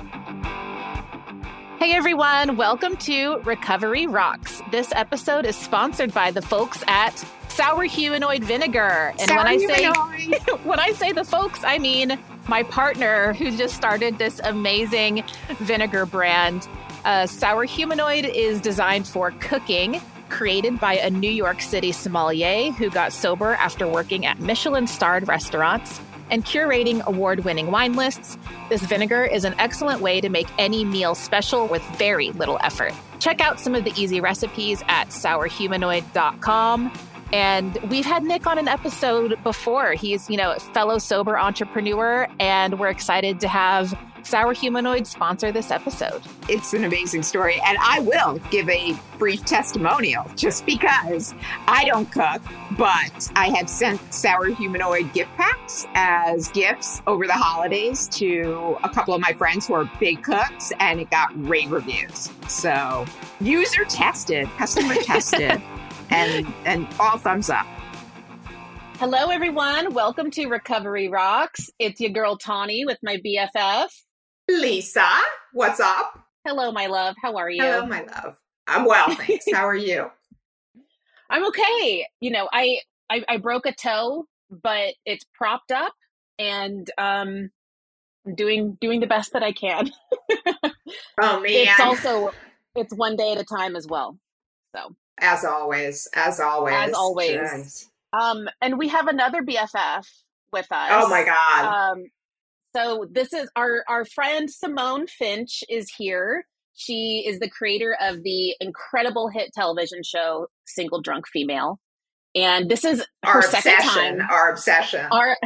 Hey everyone, welcome to Recovery Rocks. This episode is sponsored by the folks at Sour Humanoid Vinegar. And when I say the folks, I mean my partner who just started this amazing vinegar brand. Sour Humanoid is designed for cooking, created by a New York City sommelier who got sober after working at Michelin-starred restaurants and curating award-winning wine lists. This vinegar is an excellent way to make any meal special with very little effort. Check out some of the easy recipes at sourhumanoid.com. And we've had Nick on an episode before. He's, a fellow sober entrepreneur, and we're excited to have Sour Humanoid sponsor this episode. It's an amazing story, and I will give a brief testimonial just because I don't cook, but I have sent Sour Humanoid gift packs as gifts over the holidays to a couple of my friends who are big cooks, and it got rave reviews. So user tested, customer tested, and all thumbs up. Hello, everyone. Welcome to Recovery Rocks. It's your girl, Tawny, with my BFF. Lisa, what's up? Hello, my love. How are you? Hello, my love. I'm well, thanks. How are you? I'm okay. I broke a toe, but it's propped up, and I'm doing the best that I can. Oh man! It's one day at a time as well. So as always. Jeez. And we have another BFF with us. Oh my God. So this is our friend Simone Finch is here. She is the creator of the incredible hit television show Single Drunk Female. And this is her second time. Our obsession.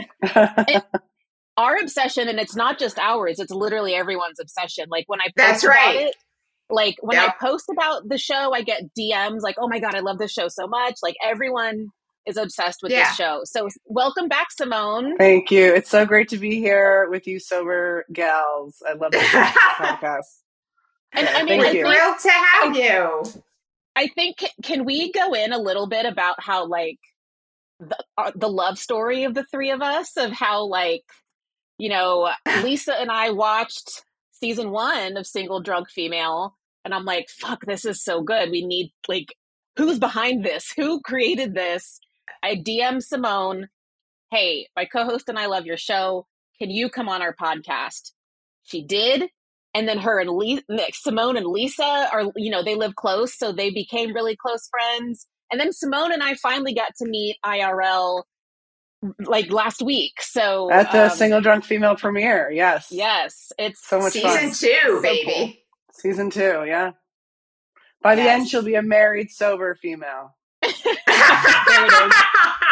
Our obsession, and it's not just ours, it's literally everyone's obsession. Like when I post That's right. about it, like when I post about the show, I get DMs like, oh my God, I love this show so much. Like everyone is obsessed with this show. So welcome back, Simone. Thank you. It's so great to be here with you sober gals. I love this podcast. And I mean, we're thrilled to have you. I think, can we go in a little bit about how like the love story of the three of us, of how like, Lisa and I watched season 1 of Single Drunk Female, and I'm like, fuck, this is so good. We need, like, who's behind this? Who created this? I DM Simone, hey, my co-host and I love your show. Can you come on our podcast? She did. And then her and Simone and Lisa are, they live close. So they became really close friends. And then Simone and I finally got to meet IRL like last week. So at the Single Drunk Female premiere. Yes. It's so much fun. Season 2, baby. So cool. Season 2. Yeah. By the end, she'll be a married, sober female. There it is.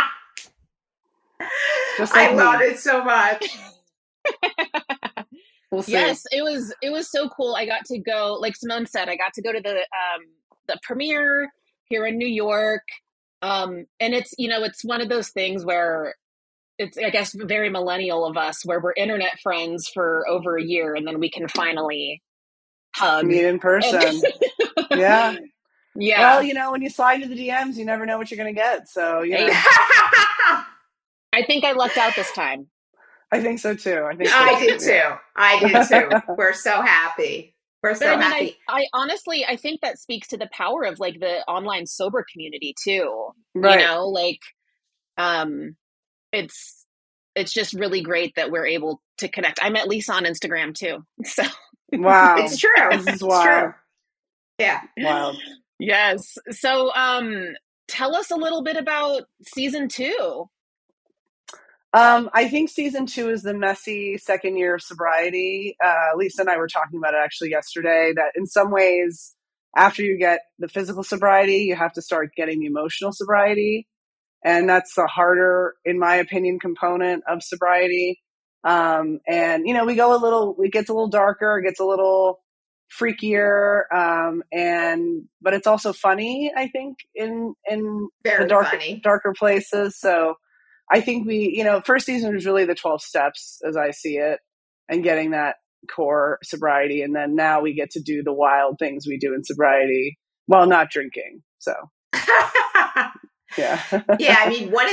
Just like I love it so much. We'll see. Yes, it was so cool. I got to go, like Simone said, I got to go to the premiere here in New York. And it's, it's one of those things where it's, I guess, very millennial of us, where we're internet friends for over a year, and then we can finally hug. Meet in person. Yeah. Yeah. Well, when you slide into the DMs, you never know what you're going to get. So, I think I lucked out this time. I think so too. I did too. We're so happy. Happy. I honestly, I think that speaks to the power of like the online sober community too. Right. It's just really great that we're able to connect. I met Lisa on Instagram too. So wow. It's true. This is wild. True. Yeah. Wild. Yes. So tell us a little bit about season 2. I think season 2 is the messy second year of sobriety. Lisa and I were talking about it actually yesterday, that in some ways, after you get the physical sobriety, you have to start getting the emotional sobriety. And that's the harder, in my opinion, component of sobriety. And, it gets a little darker, it gets a little freakier. But it's also funny, I think, in very the darker places. So I think first season was really the 12 steps as I see it, and getting that core sobriety. And then now we get to do the wild things we do in sobriety while not drinking. So, yeah. Yeah. I mean, one of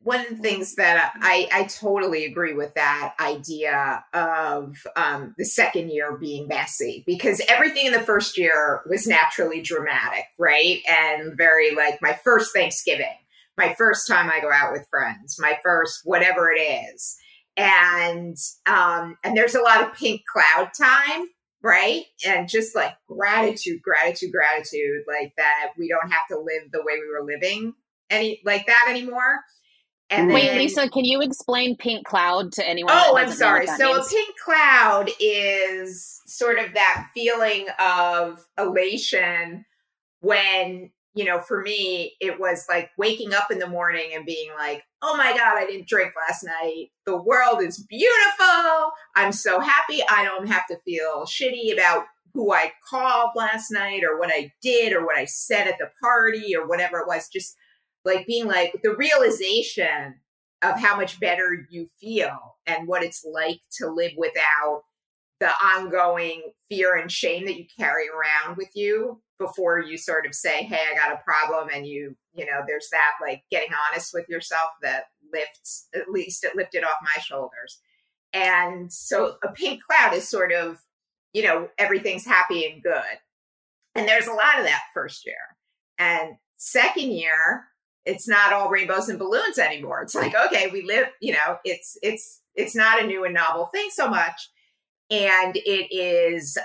one of the things that I totally agree with that idea of the second year being messy, because everything in the first year was naturally dramatic, right? And very like my first Thanksgiving, my first time I go out with friends, my first whatever it is. And there's a lot of pink cloud time, right? And just like gratitude, like that we don't have to live the way we were living anymore. And wait, Lisa, can you explain pink cloud to anyone? Oh, I'm sorry. So means? A pink cloud is sort of that feeling of elation when, you know, for me, it was like waking up in the morning and being like, oh my God, I didn't drink last night. The world is beautiful. I'm so happy. I don't have to feel shitty about who I called last night or what I did or what I said at the party or whatever it was. Just like being like the realization of how much better you feel and what it's like to live without the ongoing fear and shame that you carry around with you before you sort of say, hey, I got a problem. And you know, there's that like getting honest with yourself that lifts, at least it lifted off my shoulders. And so a pink cloud is sort of, you know, everything's happy and good. And there's a lot of that first year. And second year, it's not all rainbows and balloons anymore. It's like, okay, we live, you know, it's not a new and novel thing so much. And it is,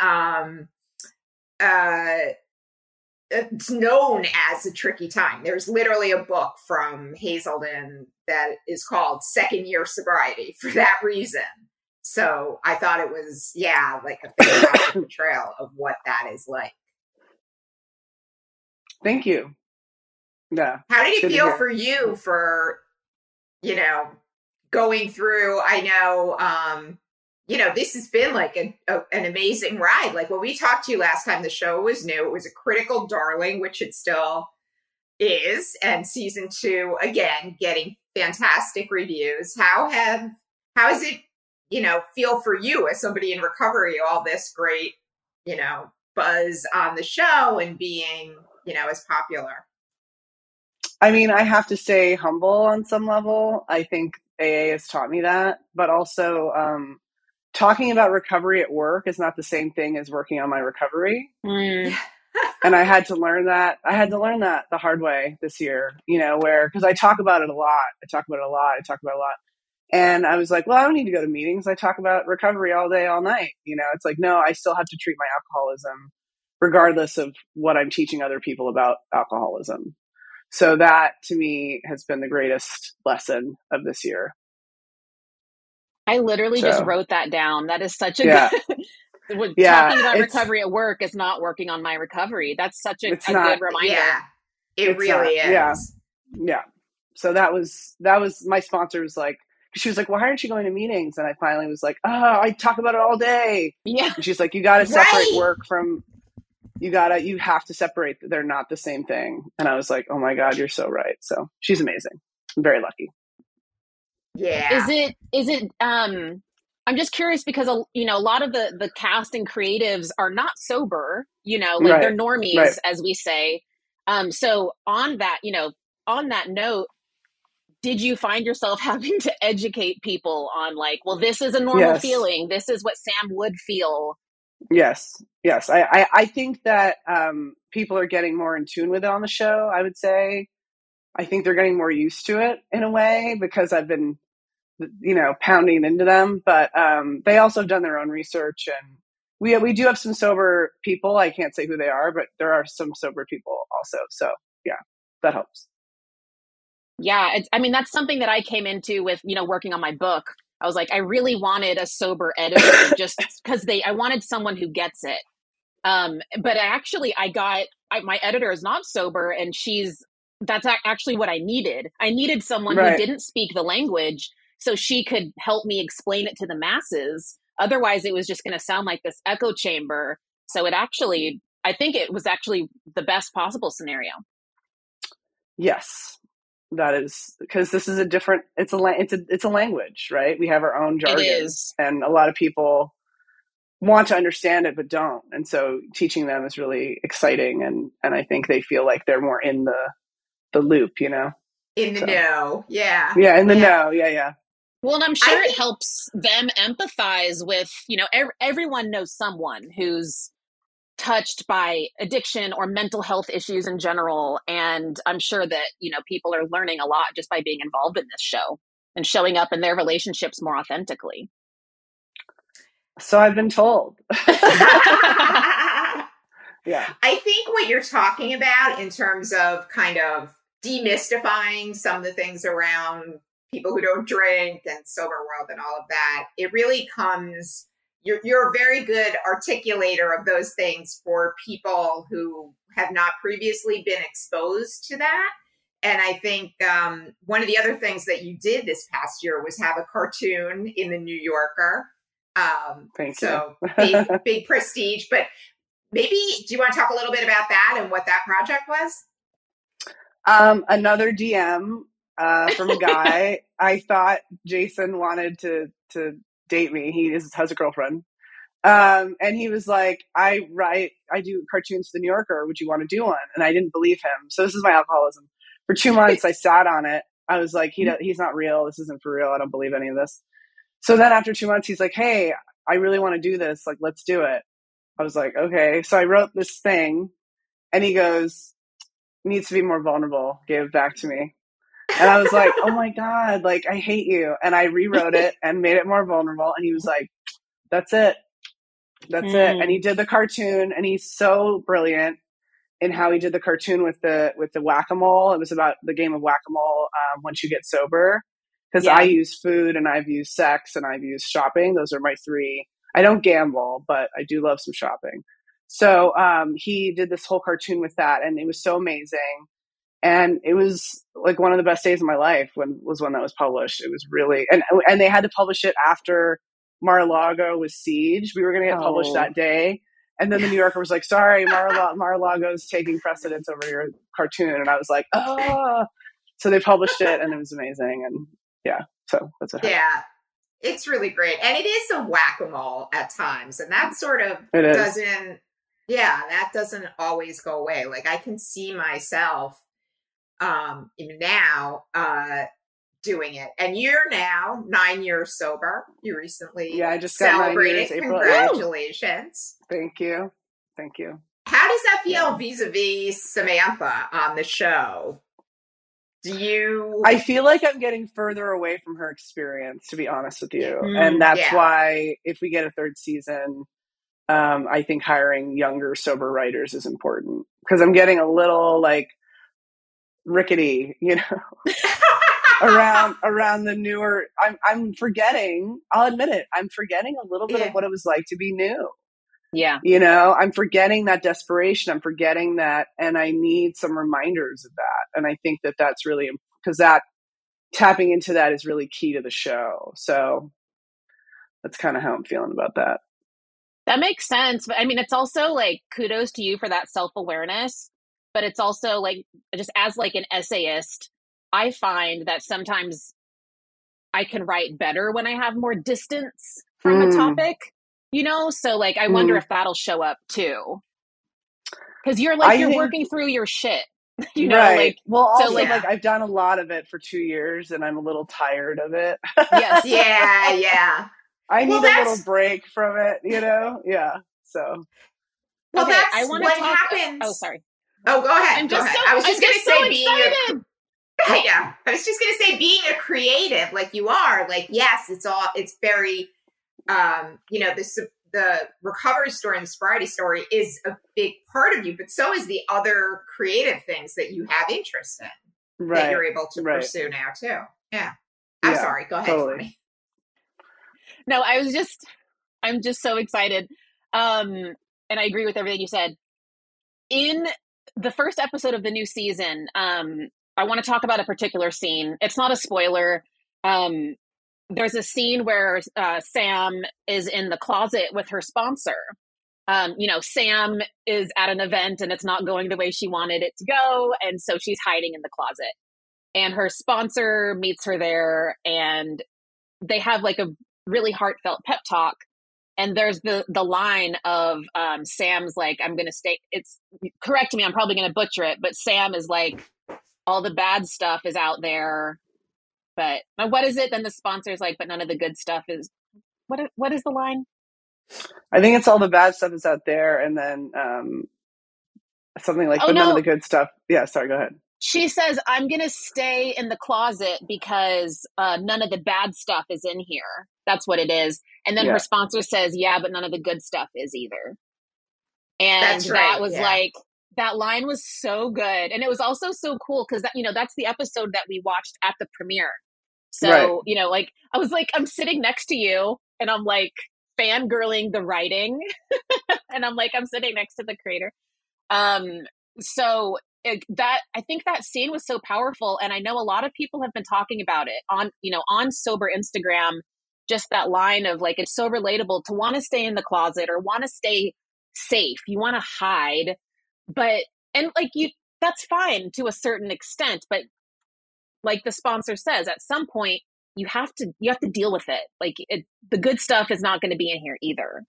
it's known as a tricky time. There's literally a book from Hazelden that is called Second Year Sobriety for that reason. So I thought it was, like a fantastic portrayal of what that is like. Thank you. Yeah. How did it feel for you for, you know, going through, I know, you know, this has been like an amazing ride. Like when we talked to you last time, the show was new. It was a critical darling, which it still is. And season 2, again, getting fantastic reviews. How is it, you know, feel for you as somebody in recovery, all this great, you know, buzz on the show and being, you know, as popular? I mean, I have to stay humble on some level. I think AA has taught me that, but also talking about recovery at work is not the same thing as working on my recovery. And I had to learn that. I had to learn that the hard way this year, you know, because I talk about it a lot. And I was like, well, I don't need to go to meetings. I talk about recovery all day, all night. You know, it's like, no, I still have to treat my alcoholism regardless of what I'm teaching other people about alcoholism. So that to me has been the greatest lesson of this year. I literally just wrote that down. That is such a good, talking about recovery at work is not working on my recovery. That's such a good reminder. Yeah, it really is. Yeah. So that was my sponsor was like, she was like, well, why aren't you going to meetings? And I finally was like, I talk about it all day. Yeah. And she's like, you got to separate work from, you have to separate. They're not the same thing. And I was like, oh my God, you're so right. So she's amazing. I'm very lucky. Yeah. Is it, I'm just curious because, you know, a lot of the cast and creatives are not sober, you know, like they're normies, as we say. So on that, you know, on that note, did you find yourself having to educate people on like, well, this is a normal feeling. This is what Sam would feel. Yes. I think that people are getting more in tune with it on the show, I would say. I think they're getting more used to it in a way because I've been, you know, pounding into them. But they also have done their own research. And we do have some sober people. I can't say who they are, but there are some sober people also. So, yeah, that helps. Yeah, I mean, that's something that I came into with, you know, working on my book. I was like, I really wanted a sober editor just because I wanted someone who gets it. But actually, my editor is not sober, and that's actually what I needed. I needed someone who didn't speak the language so she could help me explain it to the masses. Otherwise, it was just going to sound like this echo chamber. So I think it was actually the best possible scenario. Yes. That is because this is it's a language, right? We have our own jargon. It is. And a lot of people want to understand it, but don't. And so teaching them is really exciting. And I think they feel like they're more in the loop, you know? In the know. Yeah. Yeah, in the know. Yeah. Well, and I'm sure it helps them empathize with, everyone knows someone who's touched by addiction or mental health issues in general. And I'm sure that, people are learning a lot just by being involved in this show and showing up in their relationships more authentically. So I've been told. Yeah. I think what you're talking about in terms of kind of demystifying some of the things around people who don't drink and sober world and all of that, it really comes, you're a very good articulator of those things for people who have not previously been exposed to that. And I think one of the other things that you did this past year was have a cartoon in the New Yorker. Thank you. So big prestige, but maybe, do you want to talk a little bit about that and what that project was? Another DM from a guy. I thought Jason wanted to date me. He has a girlfriend. And he was like, I do cartoons for the New Yorker. Would you want to do one? And I didn't believe him. So this is my alcoholism. For 2 months, I sat on it. I was like, he's not real. This isn't for real. I don't believe any of this. So then after 2 months, he's like, hey, I really want to do this. Like, let's do it. I was like, okay. So I wrote this thing and he goes, needs to be more vulnerable. Gave it back to me. And I was like, oh my God, like, I hate you. And I rewrote it and made it more vulnerable. And he was like, that's it. That's it. And he did the cartoon, and he's so brilliant in how he did the cartoon with the whack-a-mole. It was about the game of whack-a-mole once you get sober. Because I use food, and I've used sex, and I've used shopping. Those are my three. I don't gamble, but I do love some shopping. So he did this whole cartoon with that, and it was so amazing. And it was like one of the best days of my life when that was published. It was really, and they had to publish it after Mar-a-Lago was sieged. We were going to get published that day. And then the New Yorker was like, sorry, Mar-a-Lago's taking precedence over your cartoon. And I was like, oh. So they published it, and it was amazing. And yeah, so that's what happened. Yeah, it's really great. And it is a whack-a-mole at times. And that sort of doesn't always go away. Like, I can see myself even now doing it. And you're now 9 years sober. You recently I just celebrated. Got 9 years, Congratulations. Thank you. How does that feel vis-a-vis Samantha on the show? I feel like I'm getting further away from her experience, to be honest with you. And that's why if we get a third season, I think hiring younger sober writers is important, because I'm getting a little like rickety, around the newer. I'm forgetting. I'll admit it. I'm forgetting a little bit of what it was like to be new. Yeah. I'm forgetting that desperation. I'm forgetting that, and I need some reminders of that. And I think that that's really, because that tapping into that is really key to the show. So that's kind of how I'm feeling about that. That makes sense. But I mean, it's also like, kudos to you for that self-awareness, but it's also like, just as like an essayist, I find that sometimes I can write better when I have more distance from a topic, so like, I wonder if that'll show up too. Cause you're working through your shit, right. Like, well, also like I've done a lot of it for 2 years and I'm a little tired of it. Yes. Yeah. I need a little break from it, Yeah. So. Well, okay, that's I want what to talk. happens. Oh, sorry. Oh, go ahead. I was just going to say being a creative, like you are, like, yes, it's very, the recovery story and the sobriety story is a big part of you, but so is the other creative things that you have interest in that you're able to pursue now too. Yeah. I'm sorry. Go ahead. Totally. No, I'm just so excited. And I agree with everything you said. In the first episode of the new season, I want to talk about a particular scene. It's not a spoiler. There's a scene where Sam is in the closet with her sponsor. Sam is at an event and it's not going the way she wanted it to go. And so she's hiding in the closet. And her sponsor meets her there, and they have like a really heartfelt pep talk. And there's the line of Sam's like, I'm going to stay. Correct me, I'm probably going to butcher it, but Sam is like, all the bad stuff is out there, but what is it? Then the sponsor's like, but none of the good stuff is. What is the line? I think it's all the bad stuff is out there, and then something like, Oh but none of no, the good stuff. Yeah, sorry, go ahead. she says, I'm going to stay in the closet because none of the bad stuff is in here. That's what it is. And then her Yeah, sponsor says, yeah, but none of the good stuff is either. And That's that right. was Yeah. like, that line was so good. And it was also so cool because that's the episode that we watched at the premiere. right. So, like, I was like, I'm sitting next to you and I'm like fangirling the writing. And I'm like, I'm sitting next to the creator. Um, so that I think that scene was so powerful, and I know a lot of people have been talking about it on sober Instagram. Just that line of like, it's so relatable to want to stay in the closet or want to stay safe. You want to hide, but and like that's fine to a certain extent, but like the sponsor says, at some point you have to deal with it. Like the good stuff is not going to be in here either.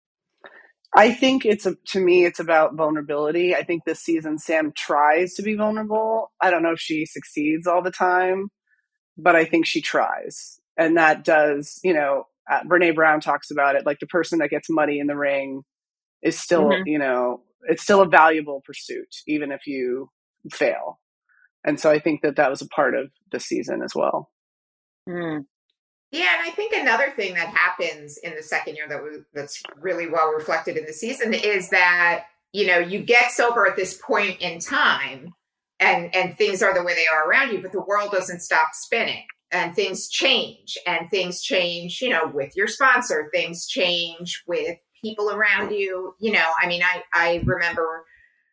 I think to me, it's about vulnerability. I think this season, Sam tries to be vulnerable. I don't know if she succeeds all the time, but I think she tries. And that does, Brene Brown talks about it. Like the person that gets muddy in the ring is still, Mm-hmm. it's still a valuable pursuit, even if you fail. And so I think that was a part of the season as well. Mm. Yeah, and I think another thing that happens in the second year that's really well reflected in the season is that, you get sober at this point in time and things are the way they are around you, but the world doesn't stop spinning and things change with your sponsor, things change with people around you. I mean, I remember,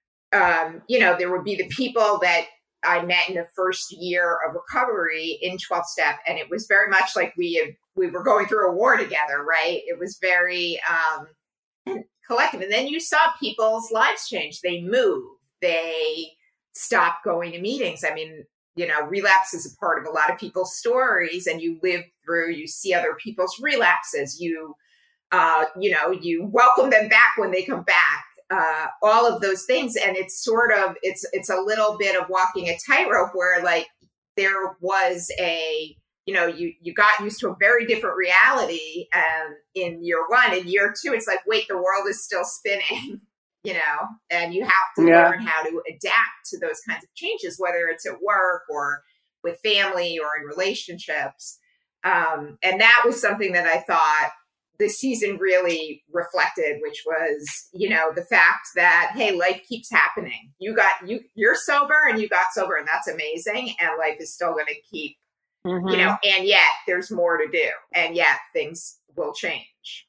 there would be the people that I met in the first year of recovery in 12 step. And it was very much like we were going through a war together, right? It was very collective. And then you saw people's lives change. They move, they stop going to meetings. I mean, relapse is a part of a lot of people's stories, and you see other people's relapses. You welcome them back when they come back. All of those things. And it's sort of, it's a little bit of walking a tightrope where like there was you got used to a very different reality in year one. In year two, it's like, wait, the world is still spinning, and you have to learn how to adapt to those kinds of changes, whether it's at work or with family or in relationships. And that was something that I thought the season really reflected, which was, the fact that, hey, life keeps happening. You're sober and you got sober, and that's amazing. And life is still going to keep, and yet there's more to do. And yet things will change.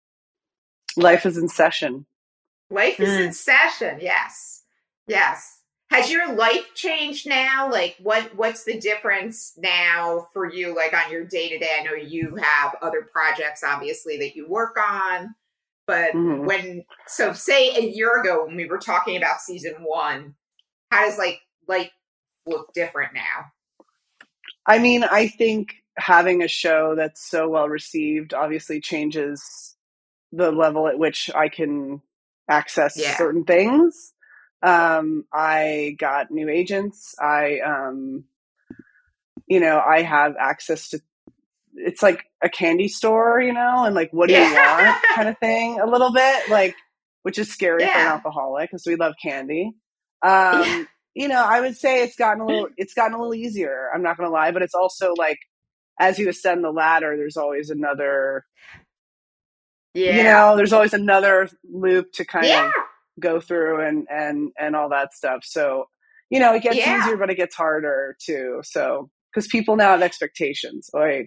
Life is in session. Life is in session. Yes. Yes. Has your life changed now? Like what's the difference now for you, like on your day to day? I know you have other projects, obviously, that you work on, but say a year ago when we were talking about season one, how does life look different now? I mean, I think having a show that's so well received obviously changes the level at which I can access certain things. I got new agents. I have access to, it's like a candy store, and like, what do you want kind of thing, a little bit, like, which is scary for an alcoholic because we love candy. I would say it's gotten a little easier. I'm not going to lie, but it's also like, as you ascend the ladder, there's always another, there's always another loop to kind of go through and all that stuff. So, it gets easier, but it gets harder too. So, because people now have expectations. When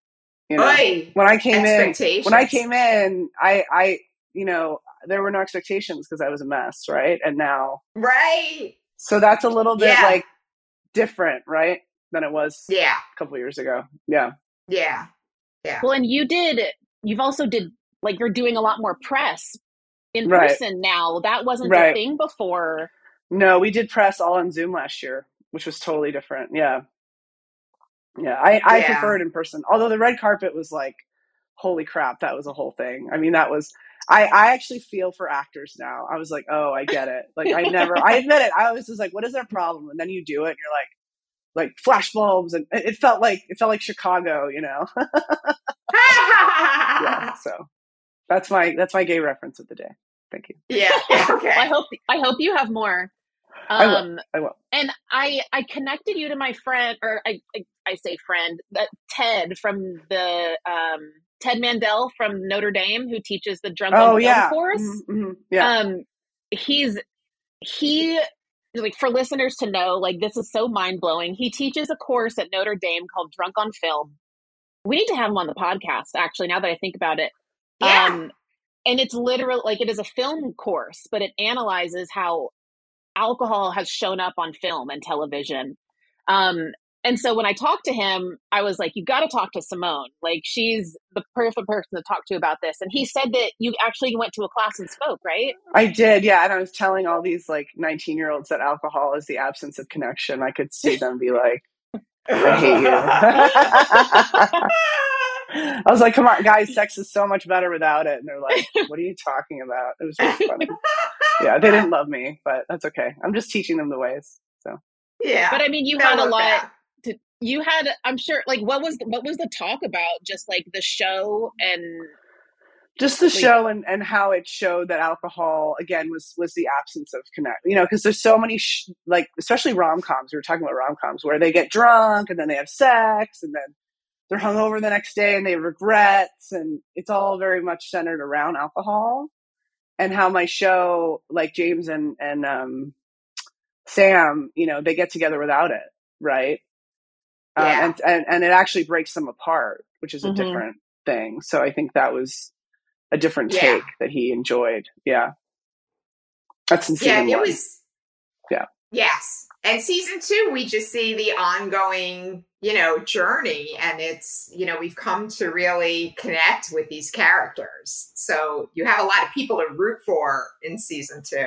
I came in, I there were no expectations because I was a mess. Right. And now, so that's a little bit like different, right, than it was a couple of years ago. Yeah. Well, and you've also did, like, you're doing a lot more press in person now. That wasn't the thing before. No, we did press all on Zoom last year, which was totally different. Yeah. I prefer it in person. Although the red carpet was like, holy crap, that was a whole thing. I mean, I actually feel for actors now. I was like, oh, I get it. Like I admit it. I was just like, what is their problem? And then you do it and you're like flash bulbs. And it felt like Chicago, Yeah. So that's my gay reference of the day. Thank you. Yeah. Okay. Well, I hope you have more. I will. And I connected you to my friend, or I say friend, that Ted from the Ted Mandel from Notre Dame, who teaches the Drunk on Film course. Mm-hmm. Yeah. He like, for listeners to know, like, this is so mind blowing. He teaches a course at Notre Dame called Drunk on Film. We need to have him on the podcast, actually, now that I think about it. Yeah. And it's literally like, it is a film course, but it analyzes how alcohol has shown up on film and television. And so when I talked to him, I was like, you got to talk to Simone. Like, she's the perfect person to talk to about this. And he said that you actually went to a class and spoke, right? I did, yeah. And I was telling all these like 19-year-olds that alcohol is the absence of connection. I could see them be like, I hate you. I was like, come on, guys, sex is so much better without it. And they're like, what are you talking about? It was really funny. Yeah, they didn't love me, but that's okay. I'm just teaching them the ways. So yeah. But I mean, you had a lot. You had, I'm sure, like, what was the talk about? Just like the show and just the show and how it showed that alcohol again was the absence of connect. Because there's so many like, especially rom-coms. We were talking about rom-coms where they get drunk and then they have sex and then they're hungover the next day and they have regrets, and it's all very much centered around alcohol. And how my show, like James and Sam, they get together without it, right? Yeah. And it actually breaks them apart, which is a different thing. So I think that was a different take that he enjoyed. Yeah. That's in season 1. It was. Yeah. Yes. And season 2, we just see the ongoing, journey. And it's, we've come to really connect with these characters. So you have a lot of people to root for in season 2.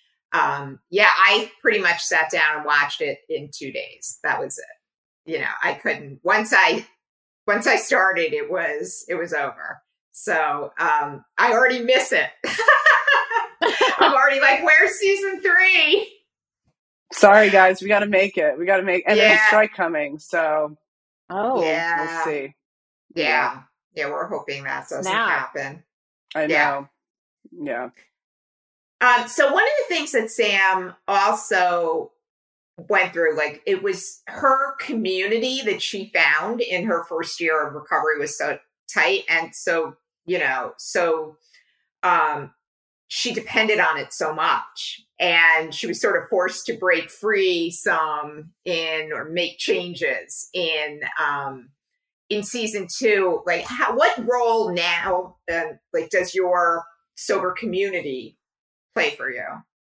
I pretty much sat down and watched it in 2 days. That was it. I couldn't, once I started, it was over. So, I already miss it. I'm already like, where's season 3? Sorry guys, we got to make it. And there's a strike coming. So, we'll see. Yeah. We're hoping that doesn't happen. I know. Yeah. So one of the things that Sam also went through, like, it was her community that she found in her first year of recovery was so tight. And so, she depended on it so much, and she was sort of forced to break free or make changes in season 2. Like, what role now, does your sober community play for you?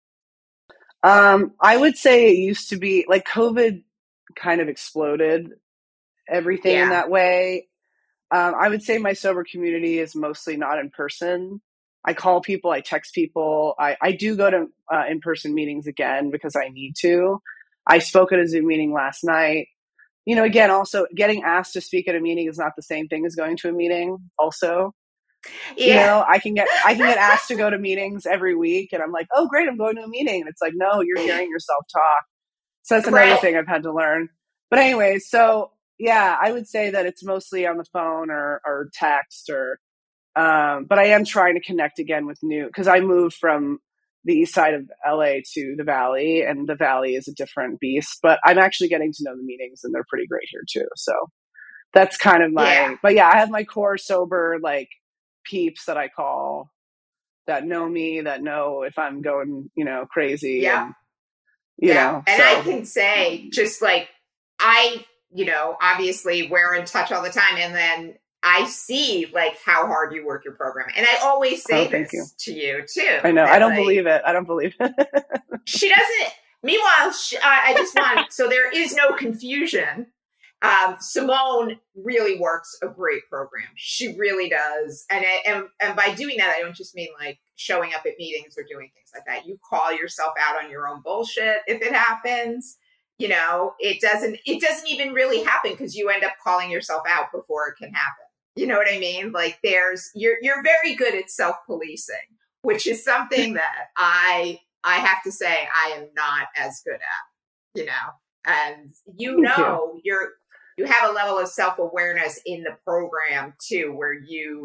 I would say it used to be like COVID kind of exploded everything in that way. I would say my sober community is mostly not in person. I call people, I text people. I do go to in-person meetings again because I need to. I spoke at a Zoom meeting last night. Again, also getting asked to speak at a meeting is not the same thing as going to a meeting also. Yeah. I can get asked to go to meetings every week and I'm like, oh great, I'm going to a meeting. And it's like, no, you're hearing yourself talk. So that's another thing I've had to learn. But anyway, so yeah, I would say that it's mostly on the phone or text but I am trying to connect again with because I moved from the east side of LA to the Valley, and the Valley is a different beast, but I'm actually getting to know the meetings and they're pretty great here too. So that's kind of but I have my core sober, like, peeps that I call that know me, that know if I'm going, crazy. Yeah. And, I can say, just like, obviously we're in touch all the time. And then I see, like, how hard you work your program. And I always say this to you too. I know. I don't believe it. She doesn't. Meanwhile, I just want, so there is no confusion. Simone really works a great program. She really does. And by doing that, I don't just mean like showing up at meetings or doing things like that. You call yourself out on your own bullshit if it happens. It doesn't even really happen because you end up calling yourself out before it can happen. You know what I mean? Like you're very good at self-policing, which is something that I have to say I am not as good at, and you have a level of self-awareness in the program too, where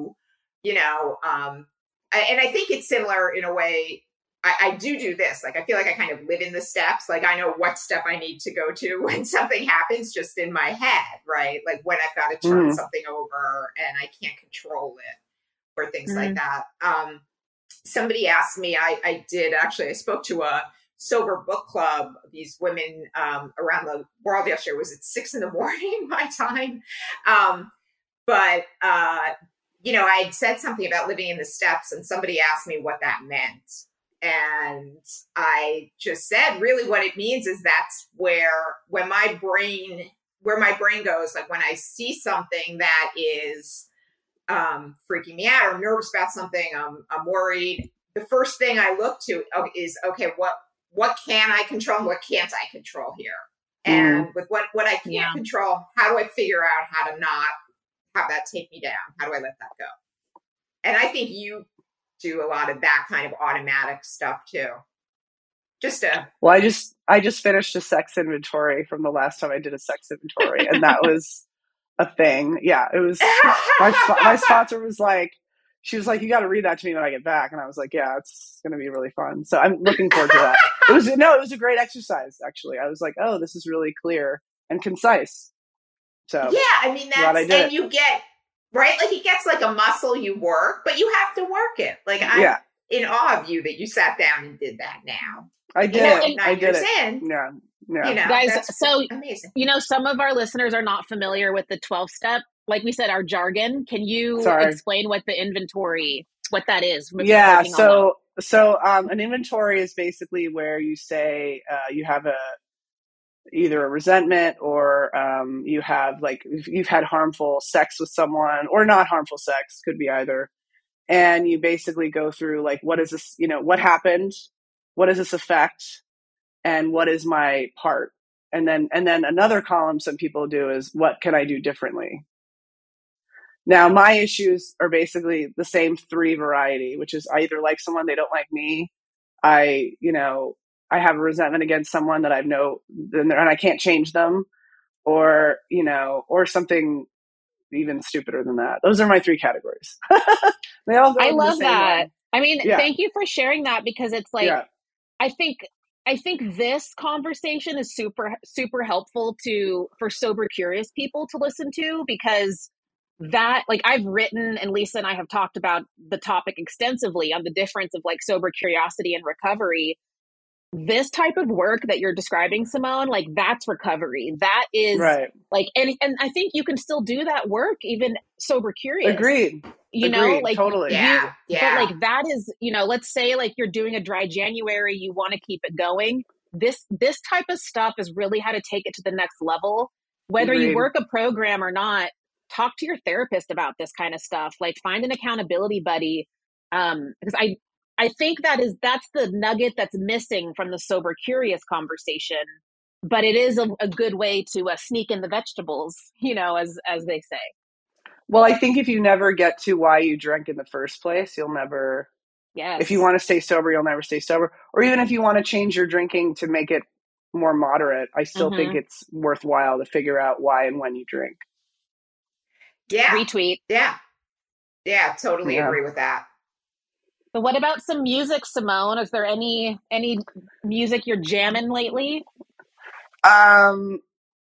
and I think it's similar in a way. I do this. Like, I feel like I kind of live in the steps. Like, I know what step I need to go to when something happens just in my head, right? Like when I've got to turn something over and I can't control it or things like that. Somebody asked me, I spoke to a sober book club, these women around the world yesterday. It was at 6 a.m. my time. I had said something about living in the steps, and somebody asked me what that meant. And I just said, really what it means is that's where my brain goes. Like when I see something that is freaking me out or nervous about something, I'm worried. The first thing I look to is, okay, what can I control and what can't I control here? And with what I can't control, how do I figure out how to not have that take me down? How do I let that go? And I think you do a lot of that kind of automatic stuff too. Well, I just finished a sex inventory from the last time I did a sex inventory, and that was a thing. Yeah, it was. My sponsor was like, she was like, you got to read that to me when I get back, and I was like, yeah, it's going to be really fun. So I'm looking forward to that. It was a great exercise. Actually, I was like, oh, this is really clear and concise. So yeah, I mean and you get. Right? Like it gets like a muscle you work, but you have to work it. Like I'm in awe of you that you sat down and did that now. I did it. I did it. Yeah. Guys, so amazing. Some of our listeners are not familiar with the 12-step. Like we said, our jargon. Can you explain what the inventory, what that is? Yeah. So an inventory is basically where you say you have either a resentment or you have you've had harmful sex with someone or not harmful sex, could be either. And you basically go through like, what is this, what happened? What does this affect? And what is my part? And then another column some people do is, what can I do differently? Now, my issues are basically the same 3 variety, which is I either like someone, they don't like me. I have a resentment against someone that and I can't change them, or something even stupider than that. Those are my 3 categories. They all go. I love that. Way. I mean, thank you for sharing that, because it's like, I think this conversation is super, super helpful for sober curious people to listen to, because that, like, I've written, and Lisa and I have talked about the topic extensively on the difference of like sober curiosity and recovery. This type of work that you're describing, Simone, like that's recovery. That is like, and I think you can still do that work even sober curious. Agreed. Totally. Yeah. But like that is, let's say like you're doing a dry January, you want to keep it going. This type of stuff is really how to take it to the next level. Whether you work a program or not, talk to your therapist about this kind of stuff. Like find an accountability buddy. Because I think that's the nugget that's missing from the sober curious conversation, but it is a good way to sneak in the vegetables, as they say. Well, I think if you never get to why you drank in the first place, you'll never, if you want to stay sober, you'll never stay sober. Or even if you want to change your drinking to make it more moderate, I still think it's worthwhile to figure out why and when you drink. Yeah. Retweet. Yeah. Yeah, totally agree with that. But what about some music, Simone? Is there any music you're jamming lately? Oh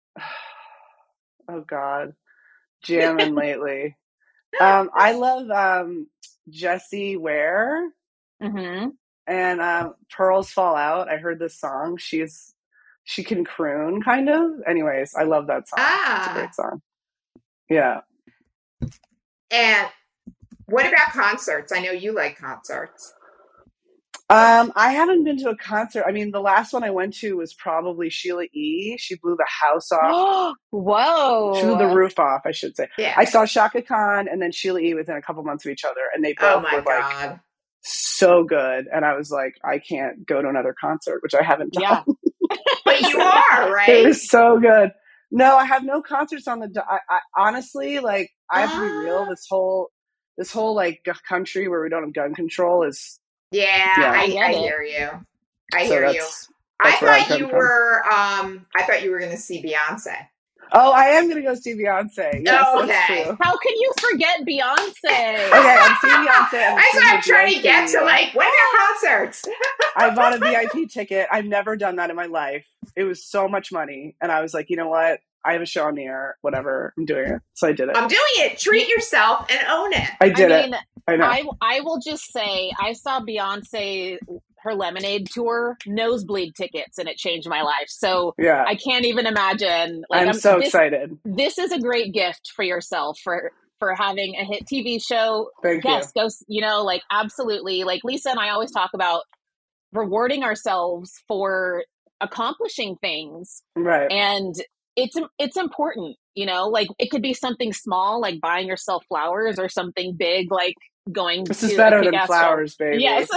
God, jamming lately. I love Jessie Ware and Pearls Fall Out. I heard this song. She can croon kind of. Anyways, I love that song. It's a great song. Yeah. And what about concerts? I know you like concerts. I haven't been to a concert. I mean, the last one I went to was probably Sheila E. She blew the house off. Whoa. She blew the roof off, I should say. Yeah. I saw Shaka Khan and then Sheila E. within a couple months of each other, and they both were like so good. And I was like, I can't go to another concert, which I haven't done. Yeah. But you are, right? It was so good. No, I have no concerts on the. I honestly, like, I have to be real. This whole like country where we don't have gun control is I hear you. I hear you. I thought you were going to see Beyonce. Oh, I am going to go see Beyonce. Yes, okay. That's true. How can you forget Beyonce? Okay, I'm seeing Beyonce. I'm trying to get to like one of their concerts. I bought a VIP ticket. I've never done that in my life. It was so much money, and I was like, you know what? I have a show on the air. Whatever, I'm doing it. So I did it. I'm doing it. Treat yourself and own it. I did it. I know. I will just say I saw Beyonce, her Lemonade tour, nosebleed tickets, and it changed my life. So I can't even imagine. Like, I'm so excited. This is a great gift for yourself for having a hit TV show. Thank you. Go, like absolutely. Like Lisa and I always talk about rewarding ourselves for accomplishing things. Right. And it's important, like it could be something small, like buying yourself flowers, or something big, like going this is better than flowers, baby. Yes.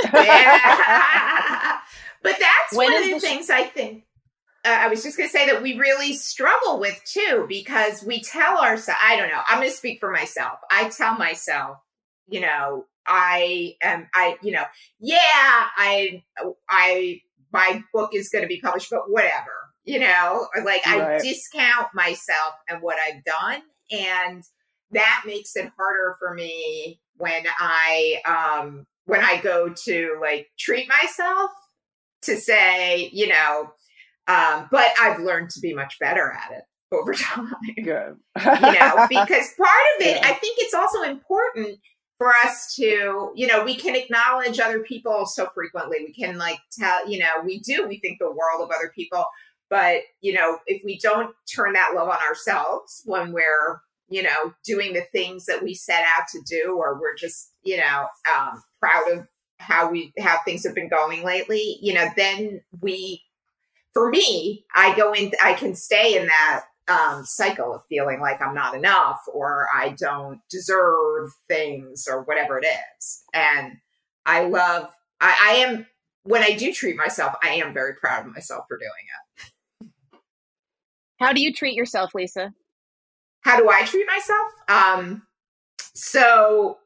But that's one of the things I think I was just going to say that we really struggle with too, because we tell ourselves, I don't know, I'm going to speak for myself. I tell myself, my book is going to be published, but whatever. I discount myself and what I've done. And that makes it harder for me when I go to like treat myself to say, but I've learned to be much better at it over time. Good. Because part of it, I think it's also important for us to, we can acknowledge other people so frequently. We can like tell, we think the world of other people. But, if we don't turn that love on ourselves when we're, doing the things that we set out to do, or we're just, proud of how things have been going lately, then for me, I can stay in that cycle of feeling like I'm not enough, or I don't deserve things, or whatever it is. And I am, when I do treat myself, I am very proud of myself for doing it. How do you treat yourself, Lisa? How do I treat myself? So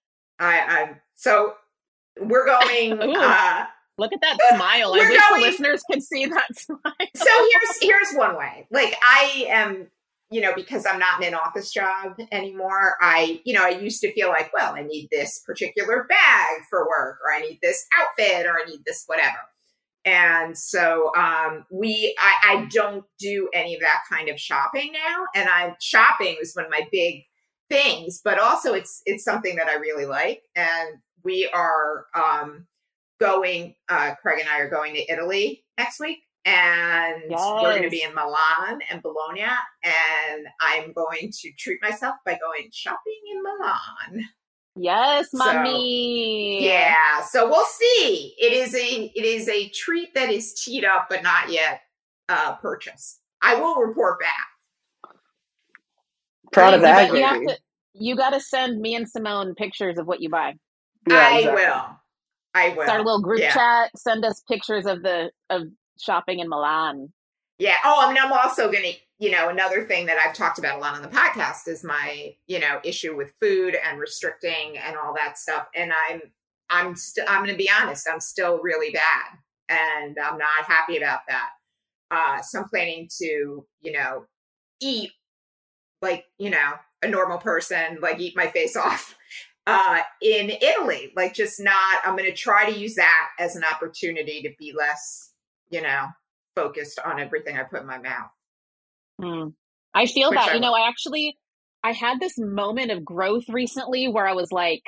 we're going. Look at that smile! I wish the listeners could see that smile. So here's one way. Like I am, because I'm not in an office job anymore. I used to feel like, well, I need this particular bag for work, or I need this outfit, or I need this whatever. And so I don't do any of that kind of shopping now. And shopping was one of my big things, but also it's something that I really like. And we are going, Craig and I are going to Italy next week. And we're going to be in Milan and Bologna. And I'm going to treat myself by going shopping in Milan. Yes, mommy. So we'll see. It is a treat that is teed up but not yet purchased. I will report back. Proud of that. You got to send me and Simone pictures of what you buy. Yeah, exactly. I will. Start a little group chat. Send us pictures of shopping in Milan. Yeah. Oh, I'm also going to. Another thing that I've talked about a lot on the podcast is my, issue with food and restricting and all that stuff. And I'm going to be honest, I'm still really bad, and I'm not happy about that. So I'm planning to, eat like, a normal person, like eat my face off, in Italy, like I'm going to try to use that as an opportunity to be less, focused on everything I put in my mouth. I feel that, I had this moment of growth recently where I was like,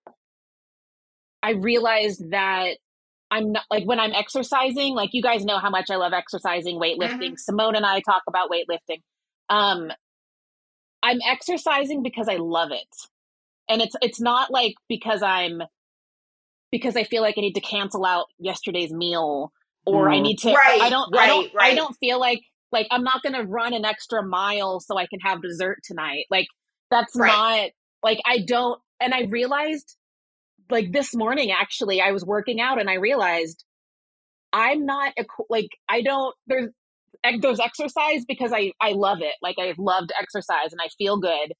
I realized that I'm not, like, when I'm exercising, like, you guys know how much I love exercising, weightlifting. Mm-hmm. Simone and I talk about weightlifting. I'm exercising because I love it. And it's not like because I feel like I need to cancel out yesterday's meal, or I need to, I don't feel like I'm not going to run an extra mile so I can have dessert tonight. Like, that's not, like, I don't, and I realized, like, this morning, actually, I was working out and I realized I'm not, like, I don't, there's exercise because I love it. Like, I love to exercise and I feel good.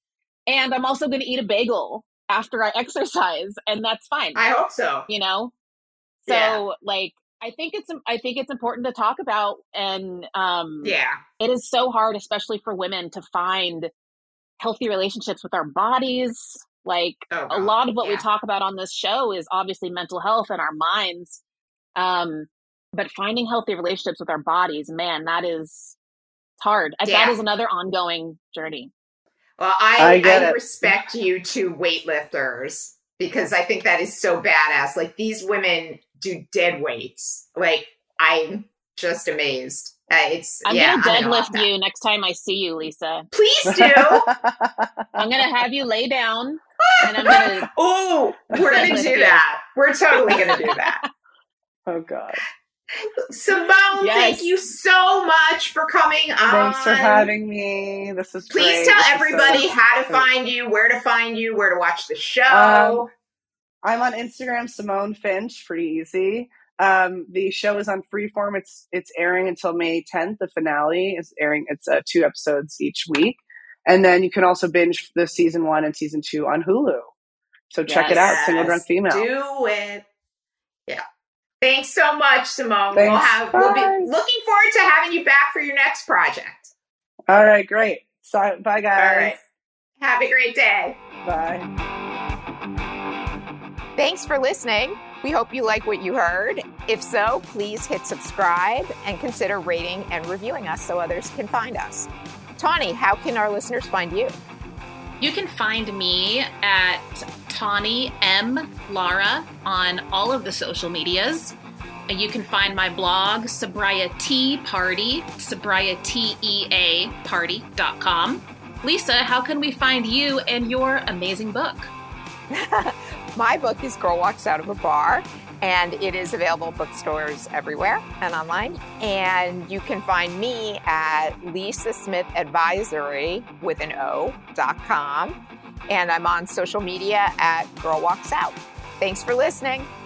And I'm also going to eat a bagel after I exercise, and that's fine. I hope so. You know? So like, I think it's important to talk about, and it is so hard, especially for women, to find healthy relationships with our bodies. Like a lot of what we talk about on this show is obviously mental health and our minds. But finding healthy relationships with our bodies, man, that is hard. That is another ongoing journey. Well, I respect you two weightlifters, because I think that is so badass. Like, these women do dead weights. Like, I'm just amazed. I'm going to deadlift you next time I see you, Lisa. Please do. I'm going to have you lay down, and I'm going to... Oh, we're going to do that. We're totally going to do that. Oh, God. Simone, thank you so much for coming on. Thanks for having me. This is Please tell everybody how to find you, where to watch the show. I'm on Instagram, Simone Finch, pretty easy. The show is on Freeform. It's airing until May 10th. The finale is airing. It's 2 episodes each week. And then you can also binge the season 1 and season 2 on Hulu. So check it out, Single Drunk Female. Do it. Yeah. Thanks so much, Simone. Thanks. We'll be looking forward to having you back for your next project. All right, great. So, bye, guys. All right. Have a great day. Bye. Thanks for listening. We hope you like what you heard. If so, please hit subscribe and consider rating and reviewing us so others can find us. Tawny, how can our listeners find you? You can find me at Tawny M. Lara on all of the social medias. You can find my blog, Sobriety Party, sobrietyparty.com. Lisa, how can we find you and your amazing book? My book is Girl Walks Out of a Bar, and it is available in bookstores everywhere and online. And you can find me at lisasmithadvisory.com. And I'm on social media at Girl Walks Out. Thanks for listening.